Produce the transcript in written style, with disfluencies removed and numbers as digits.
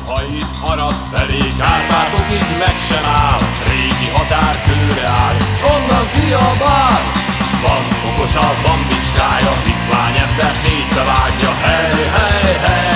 Ha itt marad felé, Kárpátokig meg sem áll, régi határkőre áll, s onnan kiabál. Van fokosa, van bicskája, hitvány embert négybe vágja. Hey, hey, hey!